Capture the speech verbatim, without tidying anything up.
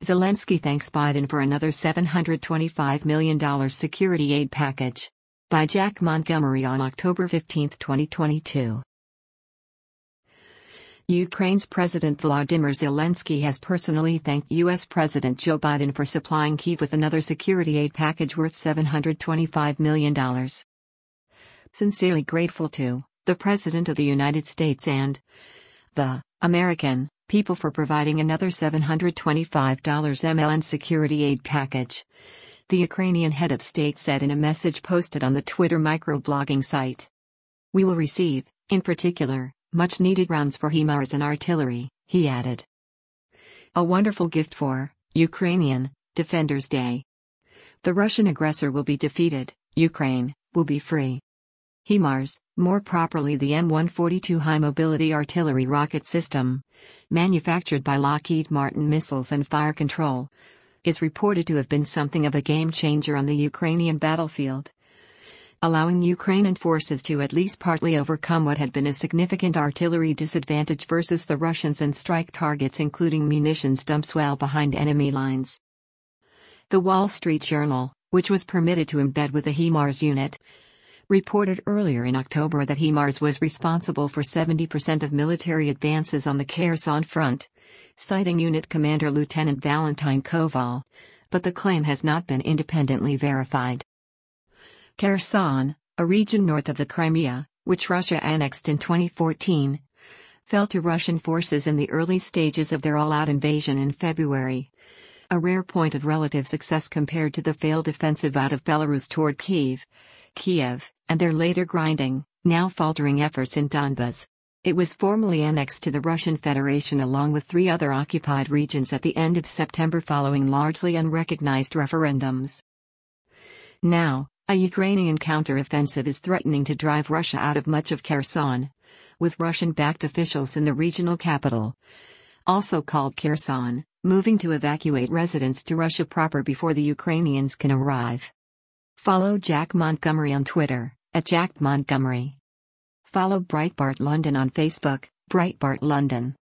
Zelensky thanks Biden for another seven hundred twenty-five million dollars security aid package. By Jack Montgomery on October fifteenth, twenty twenty-two. Ukraine's President Volodymyr Zelensky has personally thanked U S President Joe Biden for supplying Kyiv with another security aid package worth seven hundred twenty-five million dollars. Sincerely grateful to the President of the United States and the American people for providing another seven hundred twenty-five million security aid package, the Ukrainian head of state said in a message posted on the Twitter microblogging site. We will receive, in particular, much-needed rounds for HIMARS and artillery, he added. A wonderful gift for Ukrainian Defenders Day. The Russian aggressor will be defeated, Ukraine will be free. HIMARS, more properly the M one forty-two High Mobility Artillery Rocket System, manufactured by Lockheed Martin Missiles and Fire Control, is reported to have been something of a game-changer on the Ukrainian battlefield, allowing Ukrainian forces to at least partly overcome what had been a significant artillery disadvantage versus the Russians and strike targets including munitions dumps well behind enemy lines. The Wall Street Journal, which was permitted to embed with the HIMARS unit, reported earlier in October that HIMARS was responsible for seventy percent of military advances on the Kherson front, citing unit commander Lieutenant Valentin Koval, but the claim has not been independently verified. Kherson, a region north of the Crimea, which Russia annexed in twenty fourteen, fell to Russian forces in the early stages of their all-out invasion in February, a rare point of relative success compared to the failed offensive out of Belarus toward Kyiv, Kiev, and their later grinding, now faltering efforts in Donbas. It was formally annexed to the Russian Federation along with three other occupied regions at the end of September following largely unrecognized referendums. Now, a Ukrainian counter-offensive is threatening to drive Russia out of much of Kherson, with Russian-backed officials in the regional capital, also called Kherson, moving to evacuate residents to Russia proper before the Ukrainians can arrive. Follow Jack Montgomery on Twitter, at Jack Montgomery. Follow Breitbart London on Facebook, Breitbart London.